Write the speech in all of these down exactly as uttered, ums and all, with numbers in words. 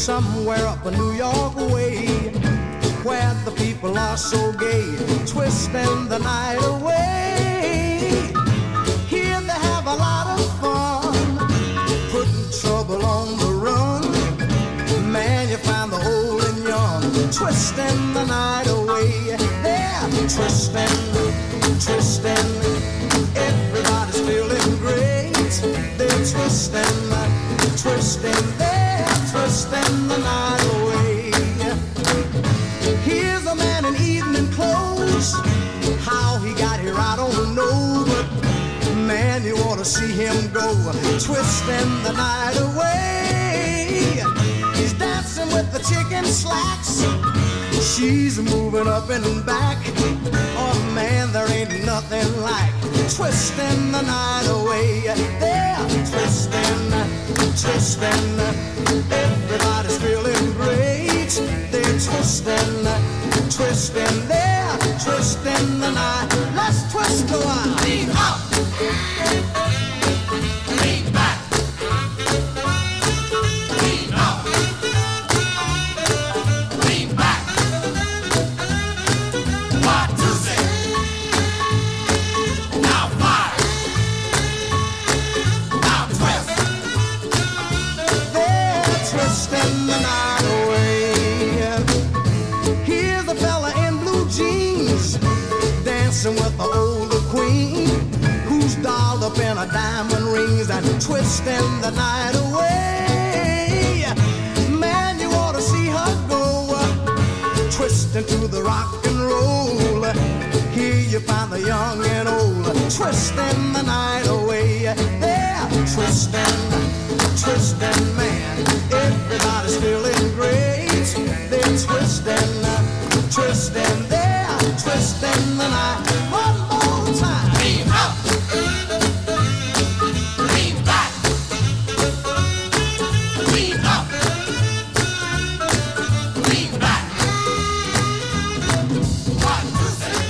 somewhere up a New York way, where the people are so gay, twisting the night away. Here they have a lot of fun, putting trouble on the run. Man, you find the old and young, twisting the night away. They're twisting, twisting, everybody's feeling great. They're twisting, twisting, they're twisting the night away. Here's a man in evening clothes, how he got here I don't know, but man, you ought to see him go, twisting the night away. He's dancing with the chicken slacks, she's moving up and back. Oh man, there ain't nothing like twisting the night away. They're twisting, twisting, everybody's feeling great. They're twisting, twisting, they're twisting the night. Let's twist a while. Lean up, lean back, lean up, lean back. One, two, six. Now five. Now twist. They're twisting the night away. Here's a fella in blue jeans, dancing with the older queen, who's dolled up in her diamond rings and twisting the night away. Man, you ought to see her go, twisting to the rock and roll. Here you find the young and old, twisting the night away. They're twisting, twisting, man, everybody's feeling great. They're twisting, twisting, they're twisting the night. One more time. Lean up, lean back, lean up, lean back. One, two,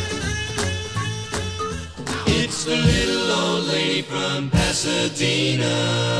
three. It's the little old lady from Pasadena.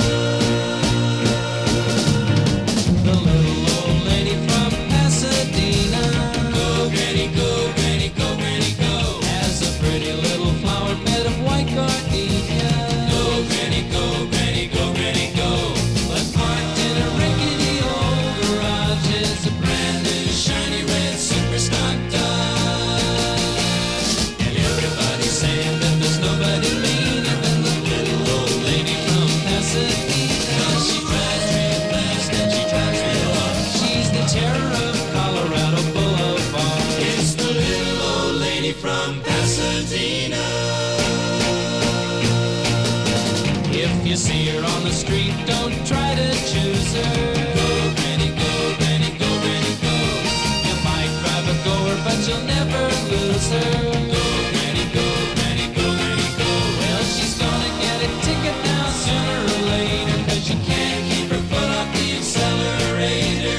You see her on the street, don't try to choose her. Go, granny, go, granny, go, granny, go. You might drive a goer, but you'll never lose her. Go, granny, go, granny, go, granny, go. Well, she's gonna get a ticket now sooner or later, 'cause you can't keep her foot off the accelerator.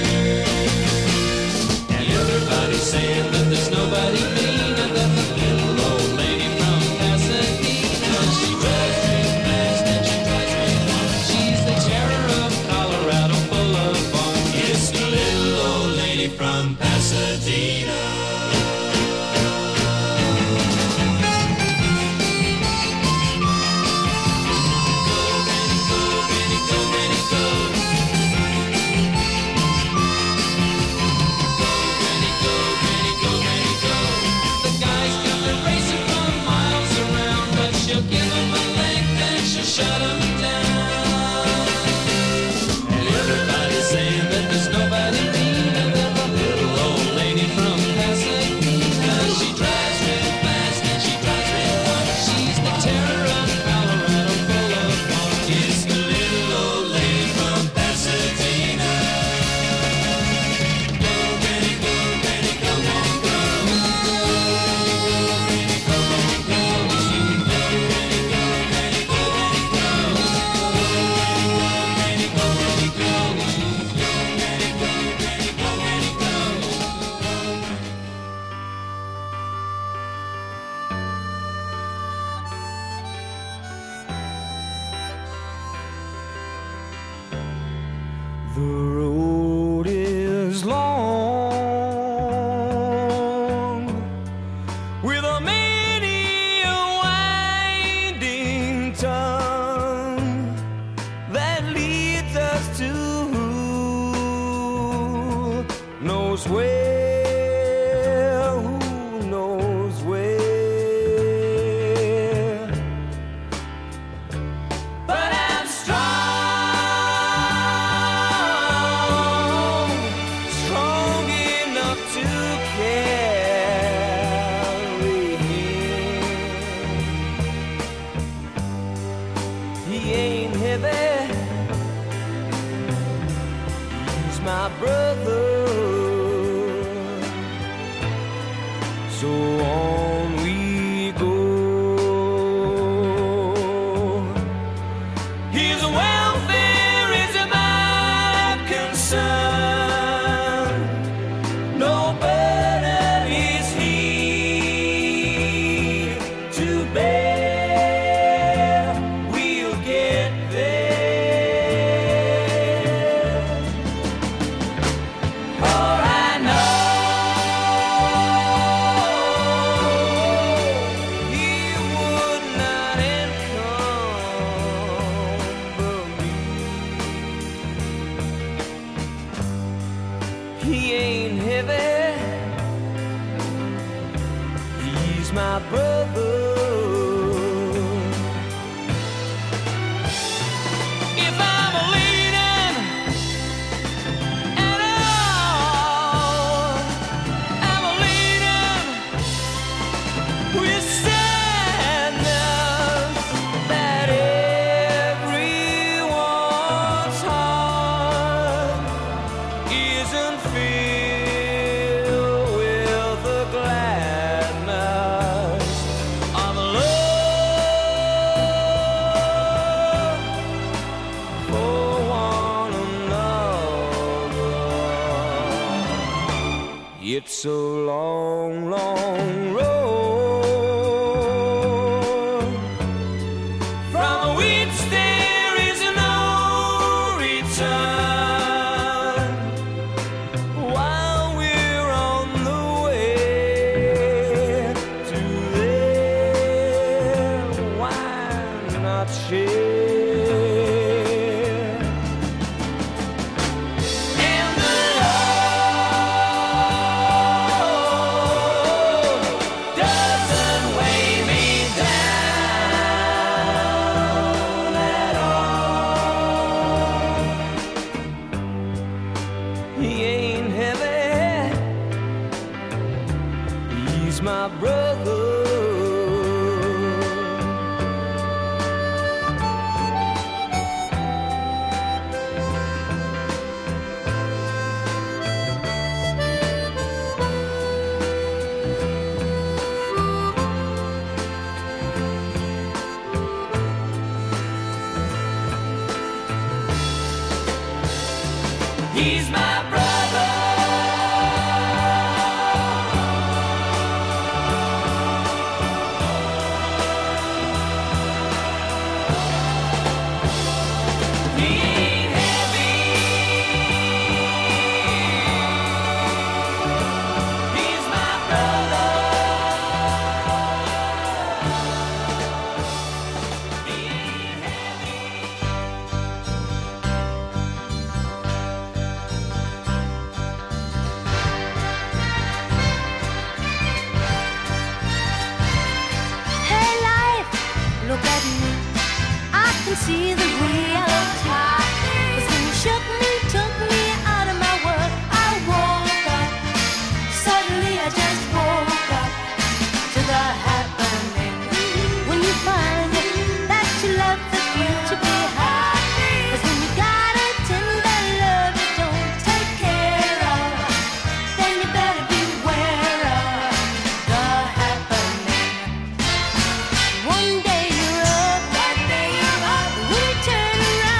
And everybody's saying that there's nobody meaner than the little old lady from Pasadena. She drives real fast and she drives real far. She's the terror of Colorado Boulevard. It's the little old lady from Pasadena. Shut 'em down. And everybody's saying that there's nobody meaner than the little old lady from Pasadena. She drives real fast and she drives real far. She's the terror of Colorado Boulevard. It's the little old lady from Pasadena. Go, Granny, go, Granny, go, Granny, go. Go, Granny, go, Granny, go. Go, Granny, go, Granny, go, Granny, go. The road heavy. He's my brother. So on we go. His welfare is my concern. No burden is he to bear. We'll get there. For I know he would not encumber me. He ain't heavy. He's my brother. If I'm leaning at all, I'm leaning with sadness that everyone's heart isn't filled with the gladness of love for one another. It's a long, long road from which there is no return. While we're on the way to there, why not share? And the Lord doesn't weigh me down at all. He ain't heavy. He's my brother. He's my brother. He ain't heavy. He's my brother. He ain't heavy. Hey life, look at me. I can see the reality. 'Cause when you shook me, took me out of my world, I woke up. Suddenly I just woke up to the happening. When you find that you left the future behind. 'Cause when you got a tender love you don't take care of, then you better beware of the happening. One day you're up, one day you're up. When you turn around.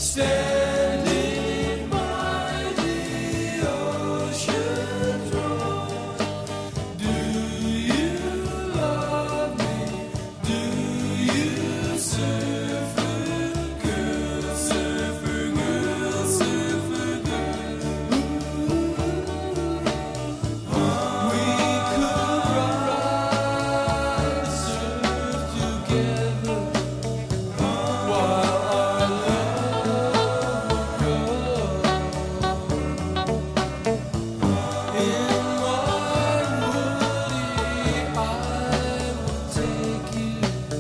Standing by the ocean's roar. Do you love me? Do you surfer girl, surfer girl, surfer girl? We could ride the surf together while our love would grow. In my woody, I will take you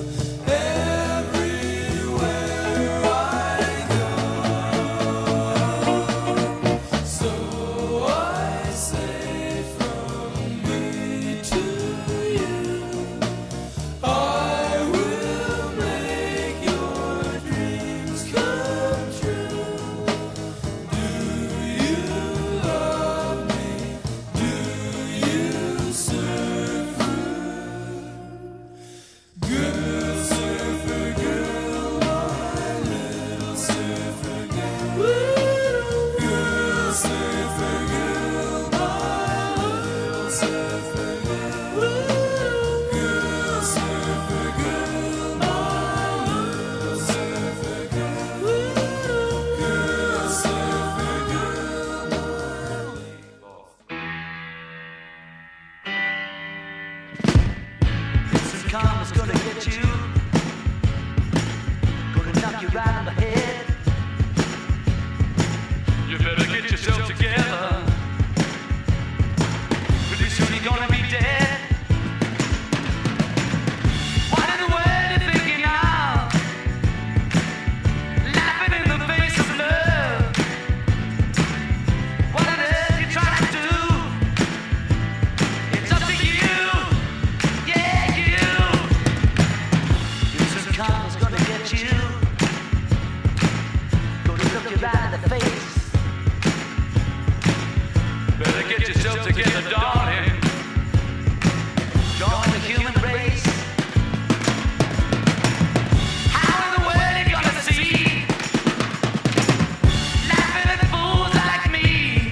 everywhere I go. So I say from me to you, I will make your dreams come true. Do you love me? Do you surfer? Girl, surfer girl, my little surfer girl. Girl, surfer girl, my little surfer girl. Girl, surfer girl, my little surfer girl. Girl, surfer girl, my Some karma's gonna get you, gonna knock you right on the head. You better get yourself together. Pretty soon you're gonna be dead. What in the world you thinking of? Laughing in the face of love. What on earth you trying to do? It's up to you. Yeah, you. Some karma's gonna get you, gonna look you right in the face. Better get yourself together, darling. Join the human race. How in the world you gonna see? Laughing at fools like me.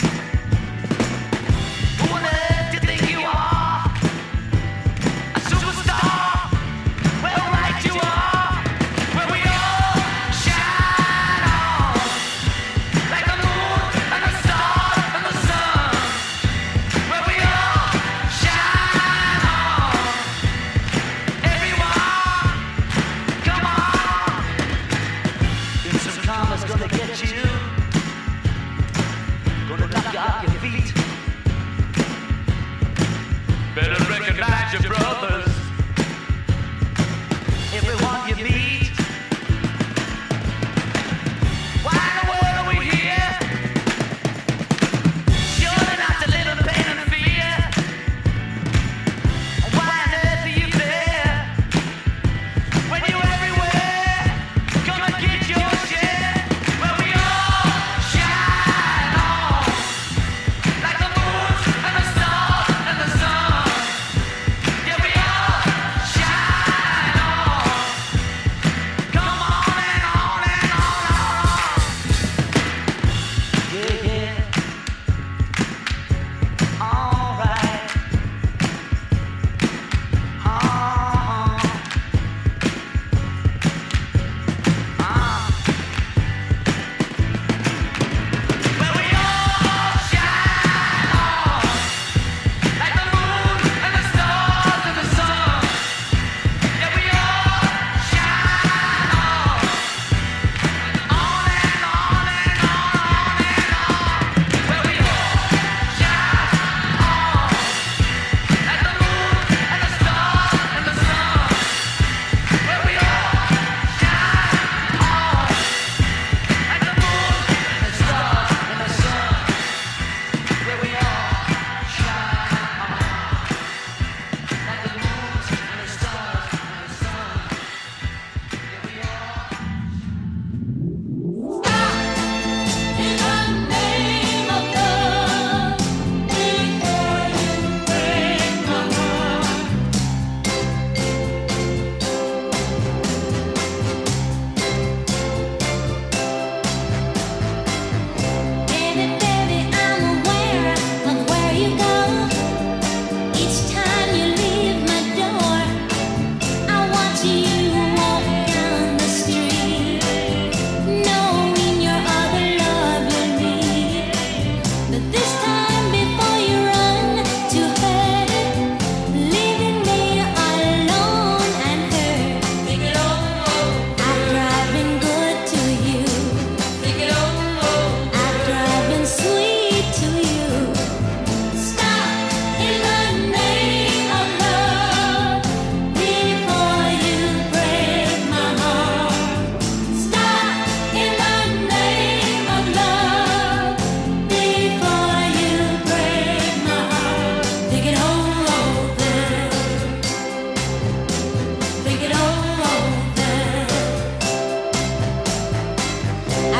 Who on earth do you think you are? A superstar. Well, right you are. Where we all shine on. Like the moon and the stars and the sun. Where we all shine on. Everyone, come on. Some karma's gonna get you, gonna knock you off your feet. Better recognize your brothers. Everyone you meet. Why in the world are we here? Surely not to live in pain and fear. Why on earth are you there? When you're everywhere, come and get your share. Where we all shine on. Like the moon and the stars and the sun. Yeah, we all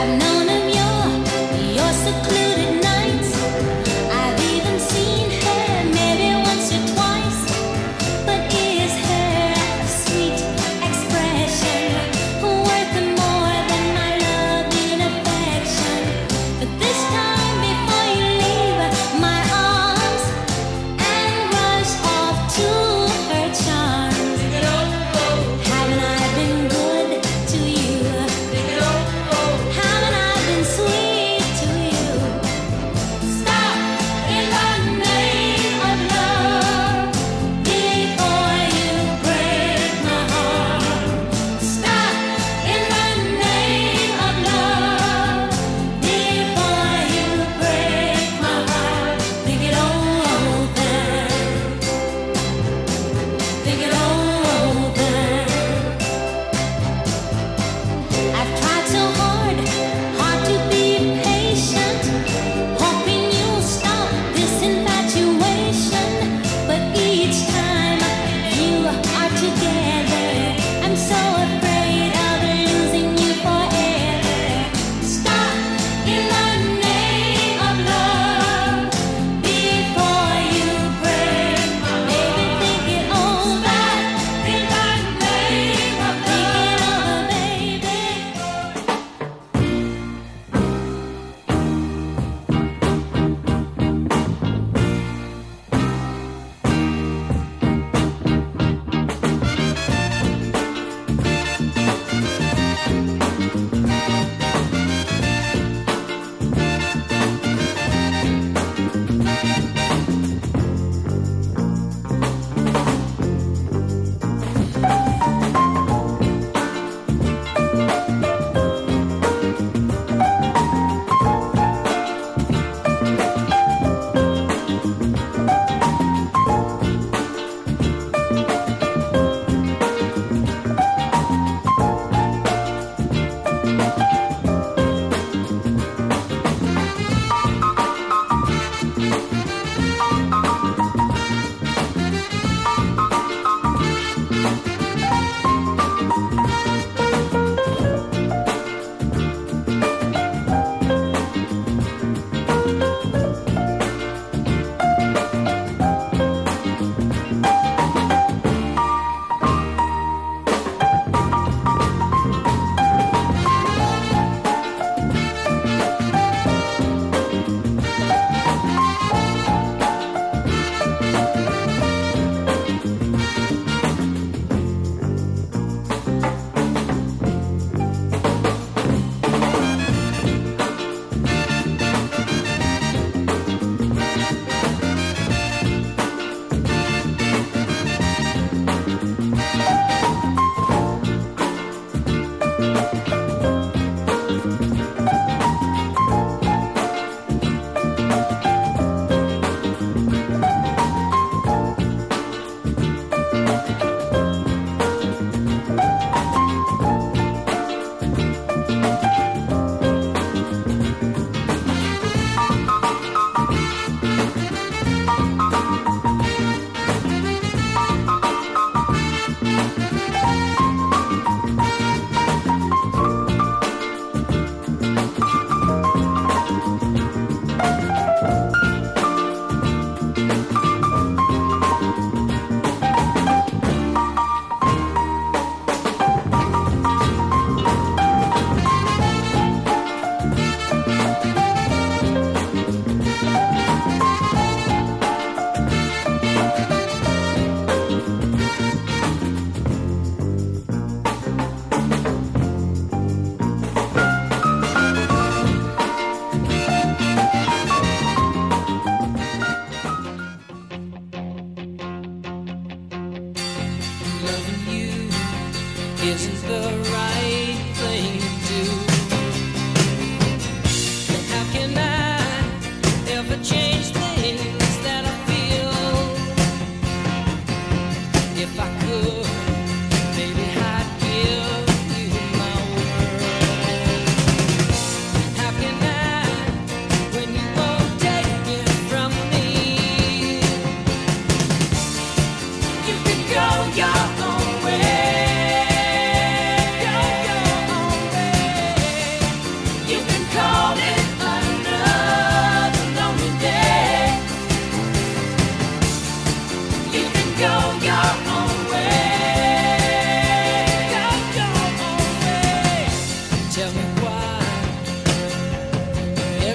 I've known of your, your secluded nights. I've even seen her maybe once or twice. But is her sweet expression worth more than my love and affection? But this time before you leave my arms and rush off to her charms, haven't I been good to you? Haven't I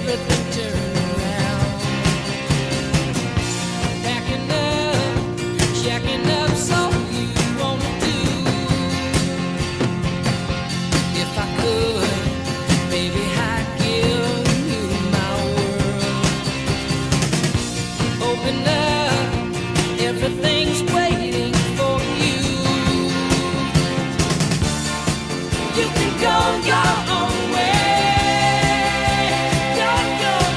everything turned around. Packing up, shacking up, so you wanna do. If I could, baby, I'd give you my world. Open up, everything's waiting for you. You can go your own way. Go your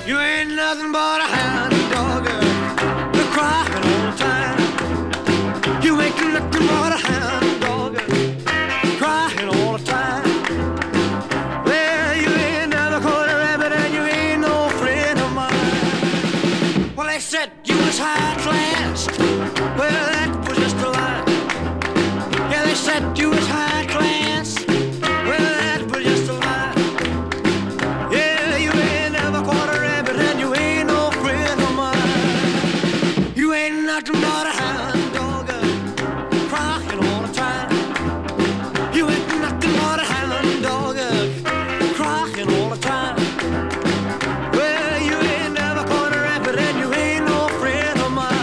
You ain't nothing but a hound dog. You're crying all the time. You ain't nothing but a hound dog. Crying all the time. Well, you ain't never caught a rabbit and you ain't no friend of mine. Well, they said you was high class. Well, that was just a lie. Yeah, they said you was high class. Well, that was just a lie. Yeah, you ain't never caught a rabbit and you ain't no friend of mine. You ain't nothing but a hound dog, crying all the time. You ain't nothing but a hound dog, crying all the time. Well, you ain't never caught a rabbit and you ain't no friend of mine.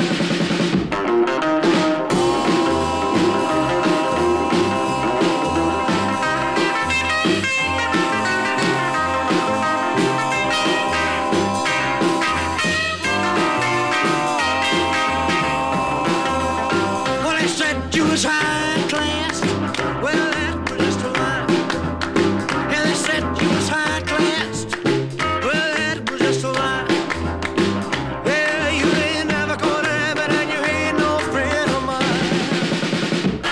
Well, they said you was high class. Well, that was just a lie. Yeah, they said you was high class. Well, that was just a lie. Yeah, you ain't never caught a rabbit and you ain't no friend of mine.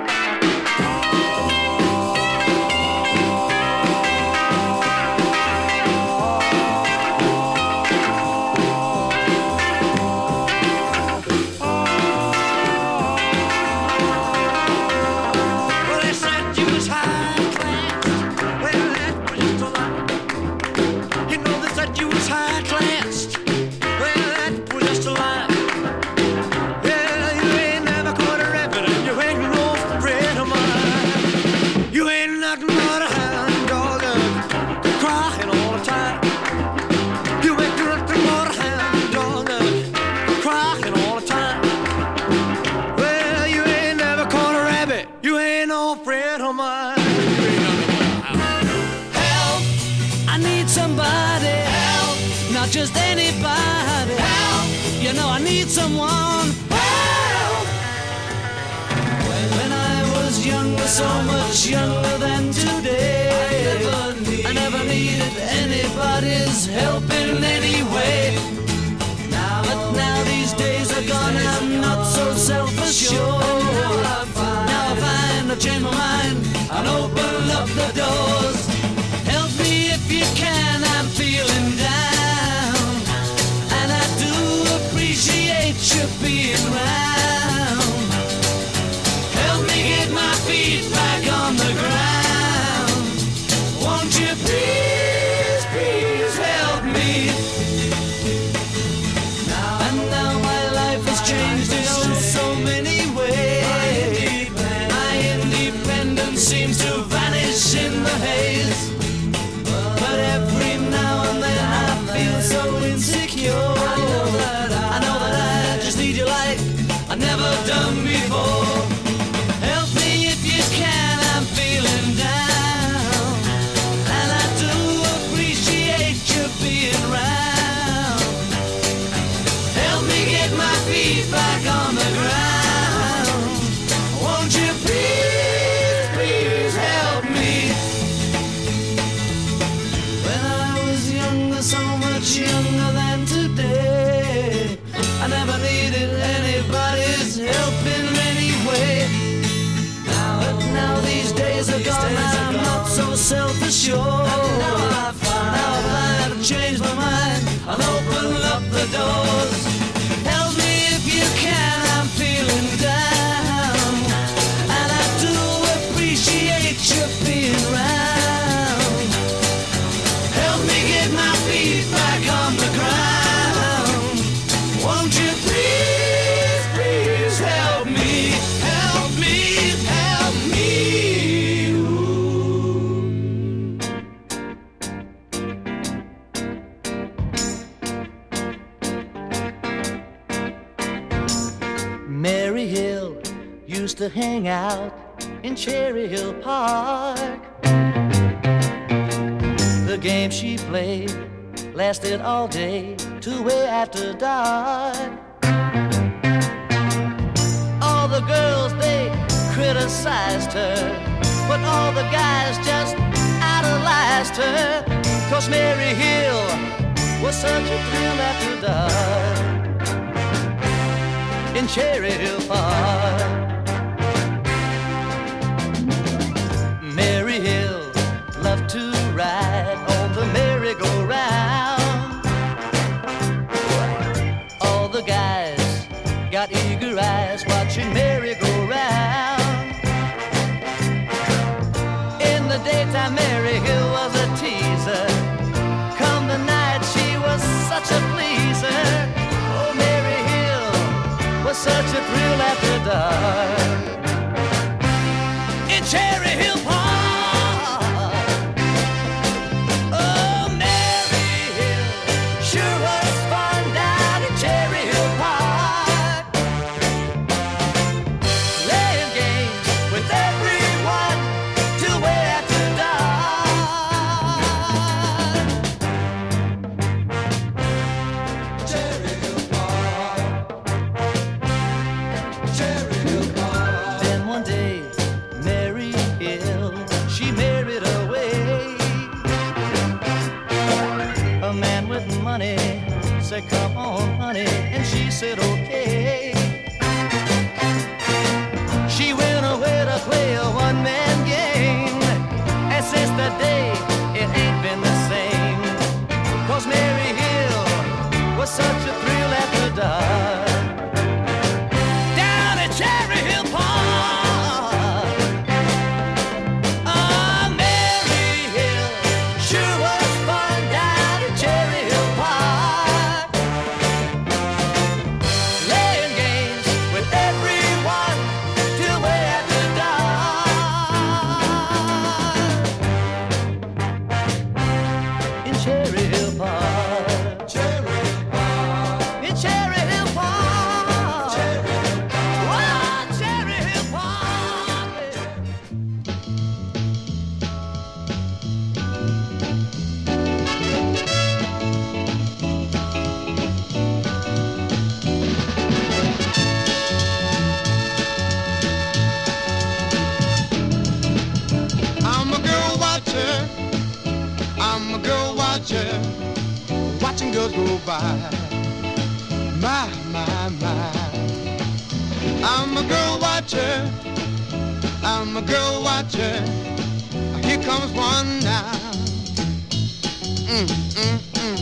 Well, they said you was high class. Well, that was just a lie. You know they said you was high class. Well, that was just a lie. Yeah, you ain't never caught a rabbit and you ain't no friend of mine. You ain't nothing but a hound dog, crying all the time. You ain't nothing but a hound dog, crying all the time. Well, you ain't never caught a rabbit. You ain't no friend of mine. Help! I need somebody. Help! Not just anybody. Help! You know I need someone. Help! When I was younger, so much younger than today, I never needed anybody's help in any way. But now these days are gone, I'm not so self-assured. Now I find I've changed my mind and open up the doors. Help me if you can, I'm feeling down, and I do appreciate you being round. Help me get my feet back on the ground. Won't you please, please help me? And now my life has changed in oh so many ways. My independence seems to vanish in the haze. But every now and then I feel so insecure. I know that I just need you like I've never done before. Help me if you can, I'm feeling down, and I do appreciate you being round. Help me get my feet back on the ground. Won't you please, please help me? When I was younger, so much younger than today, I never needed anybody's help in any way. But now these days are gone, I'm not so self-assured. Now I find I've changed my mind and open up the doors. Help me if you can, I'm feeling down, and I do appreciate you being round. Help me get my feet back on the ground. Won't you please, please help me? Help me, help me. Mary Hill used to hang out in Cherry Hill Park. The game she played lasted all day to way after dark. All the girls, they criticized her, but all the guys just idolized her. 'Cause Mary Hill was such a thrill after dark in Cherry Hill Park. Mary Hill loved to ride on the merry-go-round. All the guys got eager eyes watching Mary go round. In the daytime, Mary Hill was a teaser. Come the night, she was such a pleaser. Oh, Mary Hill was such a thrill after dark in Cherry Hill Park. Oh, Mary Hill sure was fun down in Cherry Hill Park, playing games with everyone till way after dark. Cherry Hill Park, Cherry Hill Park. Then one day, Mary Hill, she married away. A man with money said, come on, honey, and she said, okay. She went away to play a one-man game, and since that day, it ain't been the same. 'Cause Mary Hill was such a thrill after dark down at Cherry Hill Park. Ah, Mary Hill sure was fun down at Cherry Hill Park, playing games with everyone till way after dark in Cherry Hill Park. Cherry Hill Park. In Cherry Hill Park. Cherry Hill Park. Oh, Cherry Hill Park. I'm a girl watcher, I'm a girl watcher, watching girls go by. My, my, my. I'm a girl watcher, I'm a girl watcher. Here comes one now. Mm, mm, mm.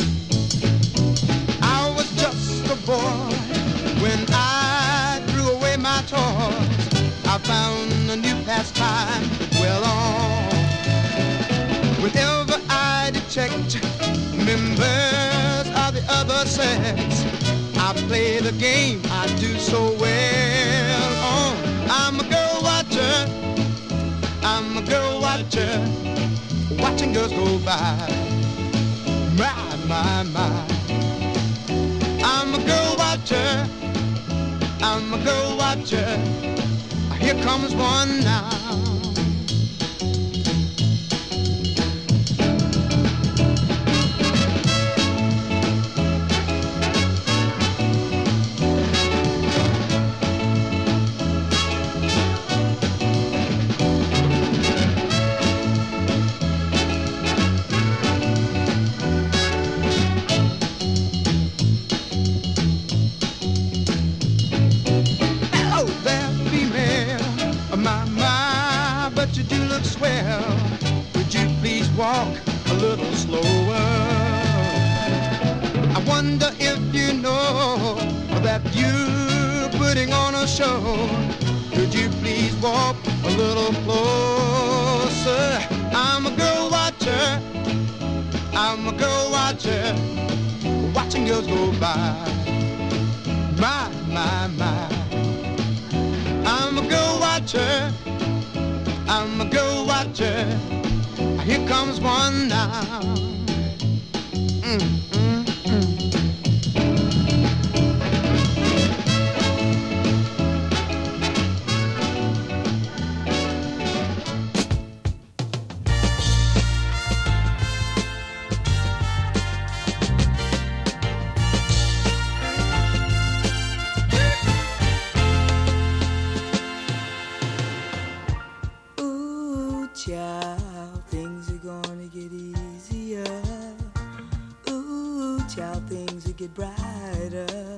I was just a boy when I threw away my toys. I found a new pastime well on. Whenever I detect members of the other sex, I play the game I do so well on. I'm a girl watcher, I'm a girl watcher, watching girls go by. My, my, my. I'm a girl watcher, I'm a girl watcher. Here comes one now. Hello there, female. My, my, but you do look swell. Would you please walk a little slower? I wonder if you know that you're putting on a show. Could you please walk a little closer? I'm a girl watcher, I'm a girl watcher, watching girls go by. My, my, my. I'm a girl watcher, I'm a girl watcher. Here comes one now. Mm, mm, mm. Ooh, child, things are gonna get easier. Ooh, child, things will get brighter.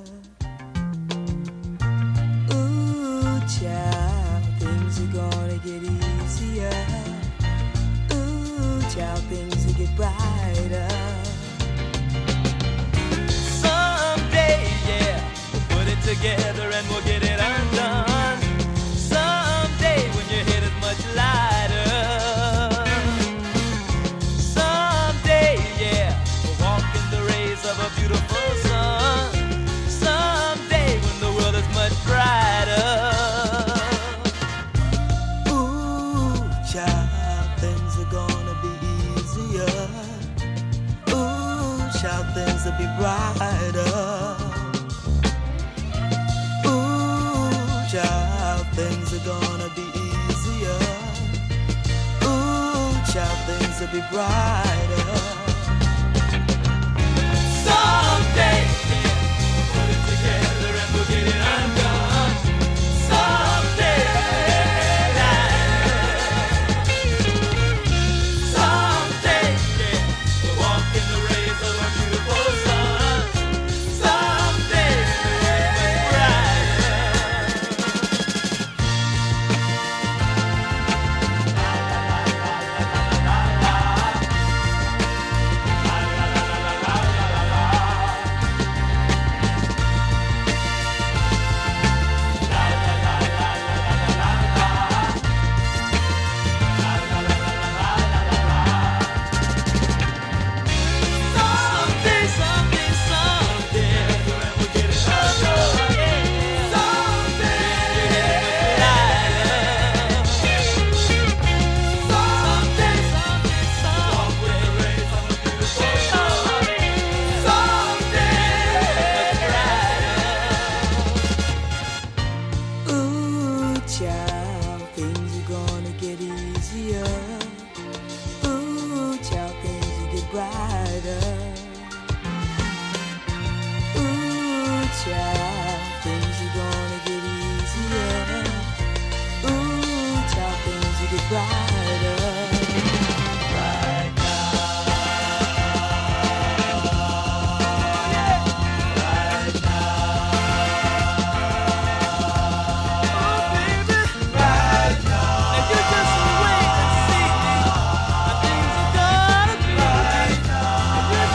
Ooh, child, things are gonna get easier. Ooh, child, things will get brighter. Someday, yeah, we'll put it together and we'll get it undone. Someday when your head is much lighter. Someday, yeah, we'll walk in the rays of a beautiful sun. Someday when the world is much brighter. Ooh, child, things are gonna be easier. Ooh, child, things will be brighter. Ooh, child, things are gonna be easier. Ooh, child, things will be brighter. Someday, yeah, we'll put it together and we'll get it undone. Someday, someday, yeah, we'll walk in the rays of a beautiful sun. Someday, much brighter. Someday, someday, someday, we'll get it undone. Someday, someday, someday, someday, rays of a beautiful sun. Someday, much brighter. Ooh, child, things are gonna get easier. Ooh, child, things will get brighter. Ooh, child, things are gonna get easier. Ooh, child, things will get brighter. Right now. Right Right now. And you just wait and see how things are gonna be. Right now.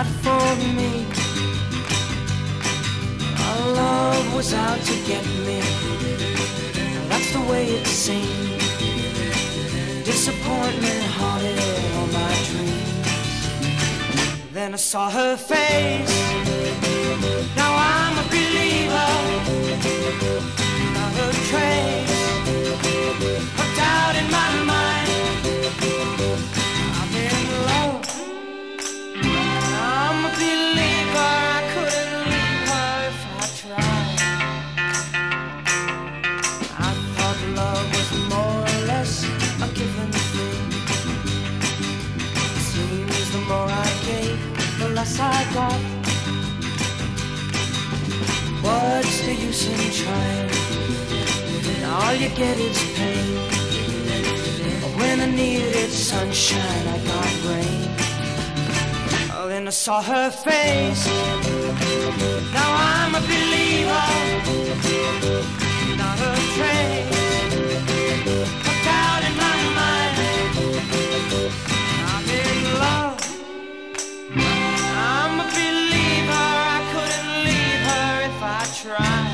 not for me. Our love was out to get me. That's the way it seemed. Disappointment haunted all my dreams. Then I saw her face. Now I'm a believer. Not a trace of doubt in my mind. I'm in love. I'm a believer. I couldn't leave her if I tried. I thought love was more or less a given thing. Seems the more I gave, the less I got. What's the use in trying? All you get is pain. When I needed sunshine, I got rain. Oh, then I saw her face. Now I'm a believer. Not a trace of doubt in my mind. I'm in love. I'm a believer. I couldn't leave her if I tried.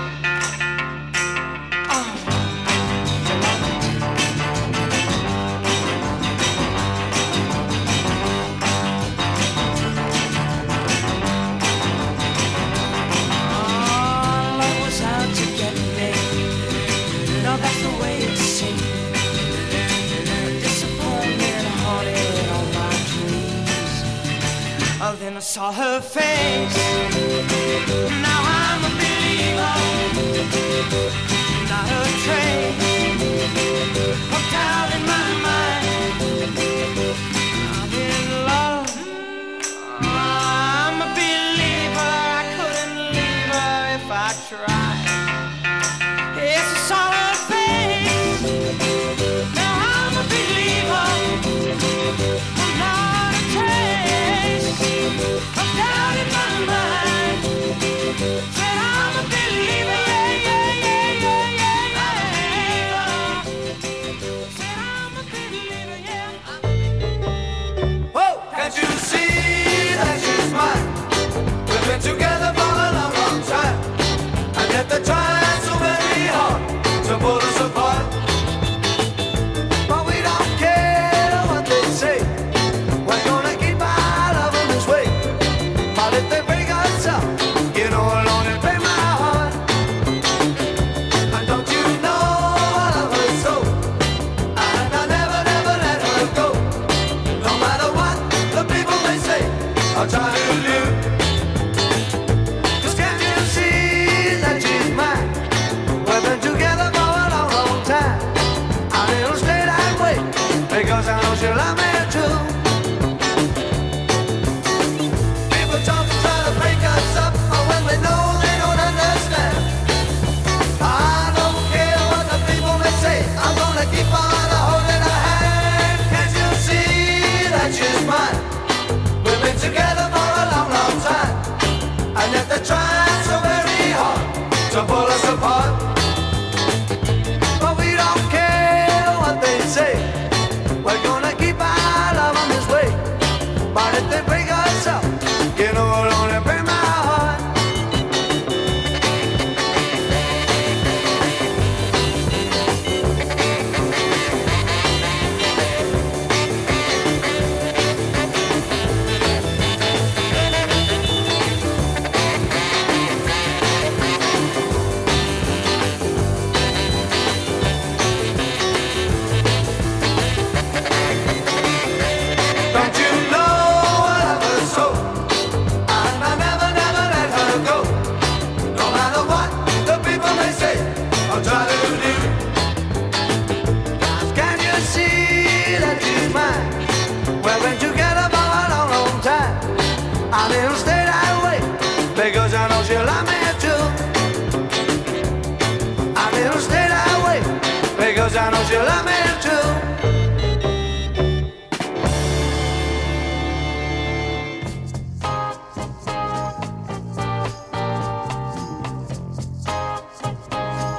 That's the way it seemed. Disappointment haunted all my dreams. Oh, then I saw her face. Now I'm a believer. Not a trace of doubt in my mind. I'm in love. I'm a believer. I couldn't leave her if I tried. Yes, I saw her. Now I'm a believer. I'm not a trace of doubt in my mind. Said I'm a believer, yeah, yeah, yeah, yeah, yeah, yeah. Said I'm a believer, yeah. Whoa, can't you see that she's mine? We've been together for a long, long time, and yet the trying so very hard to pull us apart. But we don't care what they say. We're gonna keep our love in this way. But if they break us up, you know I'll only break my heart. And don't you know I love her so? And I'll never, never let her go. No matter what the people may say, I'll try to live. 'Cause can't you see that she's mine? We've been together for a long, long time, and it'll stay that way, because I know she'll love me too. People talk and try to break us up, but when we know they don't understand. I don't care what the people may say, I'm gonna keep on holding her hand. Can't you see that she's mine? We've been together for a long, long time, and yet they're trying so very hard to pull us apart. But we don't care what they say. We're gonna keep our love on this way. But if they break us up, you know it'll only break my heart. Don't you know I love her so? And I never, never let her go. No matter what the people may say, I'll try to do. Can you see that she's mine? We've been together for a long, long time, and it'll stay that way, because I know she'll love me too. And it'll stay that way, because I know she'll love me too.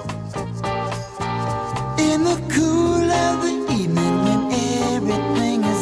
In the cool of the evening, when everything is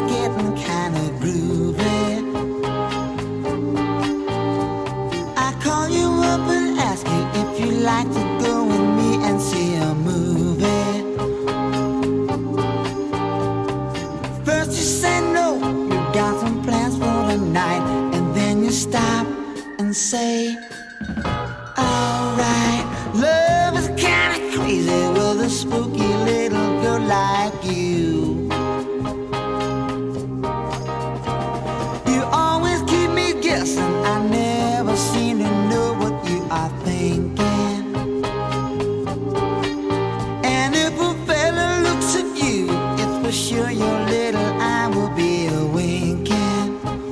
and say, alright, love is kinda crazy with a spooky little girl like you. You always keep me guessing, I never seem to know what you are thinking. And if a fella looks at you, it's for sure your little eye will be a winking.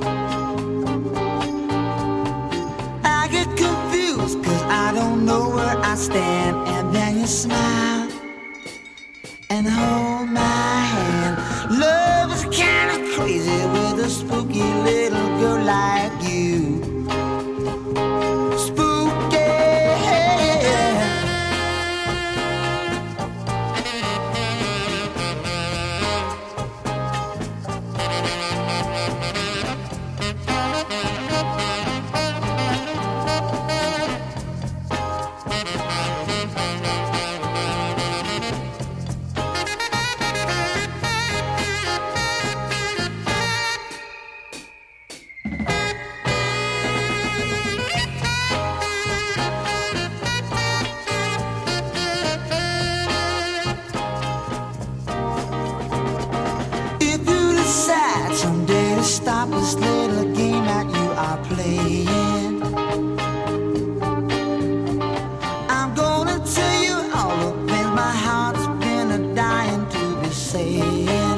I get confused cause I don't know where I stand. And then you smile and hold my hand. Love is kinda crazy with a spooky little girl like you. Spooky. Someday to stop this little game that you are playing, I'm gonna tell you all the things my heart's been a dying to be saying.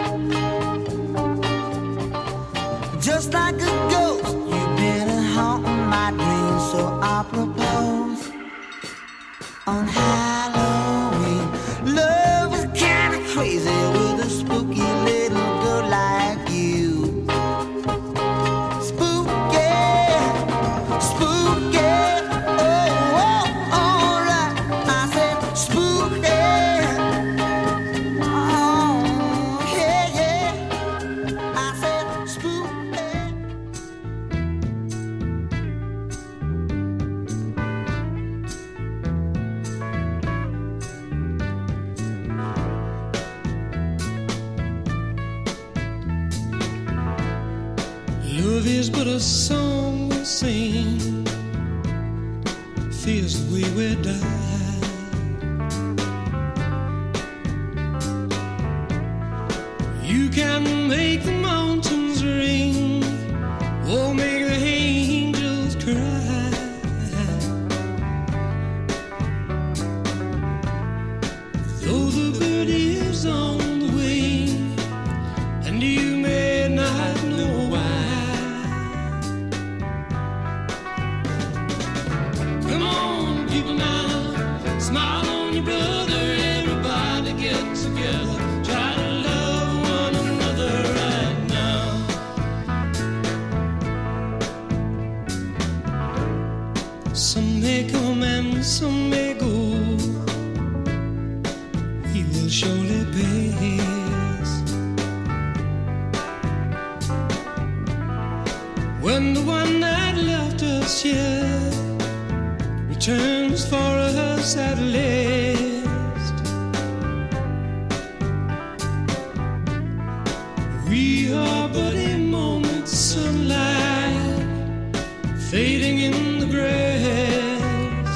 Just like a ghost, you've been haunting my dreams. So I propose on Halloween. Love is kinda crazy with a spooky little girl like you. Spooky, spooky, oh, oh, alright. I said spooky, oh, yeah, yeah. I said spooky. Love is but a song we sing, feels the way we die. You can make the mountains ring, or make the angels cry. Though the bird is on the wing, and you may not know why. Come on, people now, smile on your brother. Everybody get together, try to love one another right now. Some may come and some may go, we will surely pass. When the one that left us here returns for us at last, we are but a moment's sunlight fading in the grass.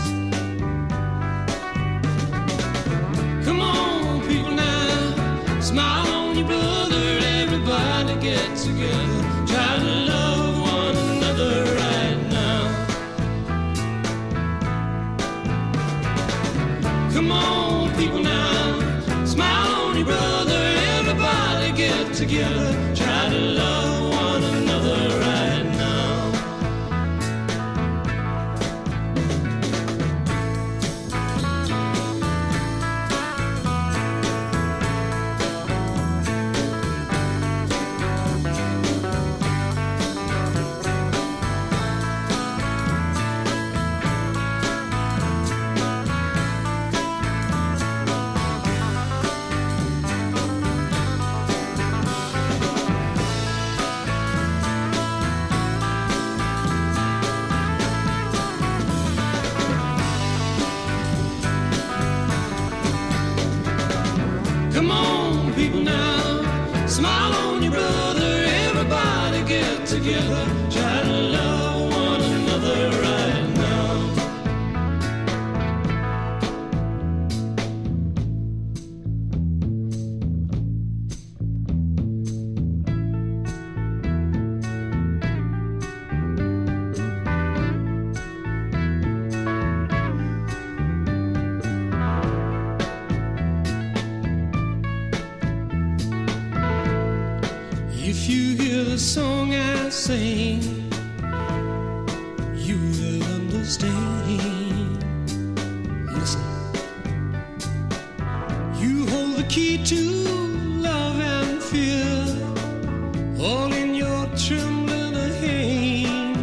Come on, people now, smile on your brother. Everybody get together, try to love one another right now. Come on, people now, smile on your brother. Everybody get together, try to love one another right now. Come on, people now, smile on your brother. Everybody get together, try to love one another If you hear the song I sing, you will understand. Listen. You hold the key to love and fear, all in your trembling hand.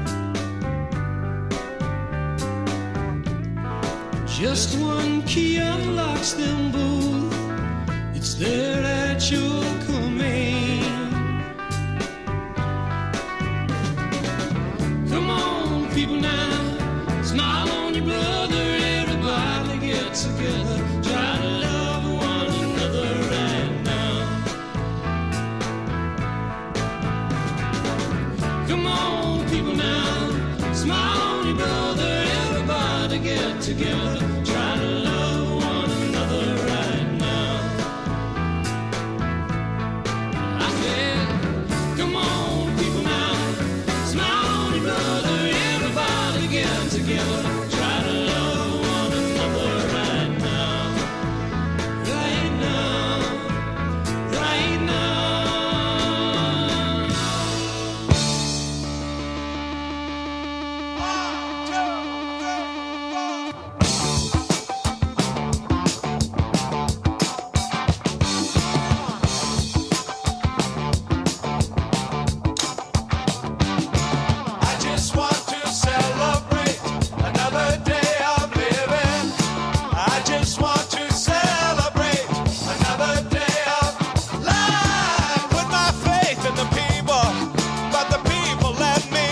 Just one key unlocks them both. It's there at your command. Come on, people now, smile on your brother. Everybody get together. Try to love one another right now. Come on, people now, smile on your brother. Everybody get together.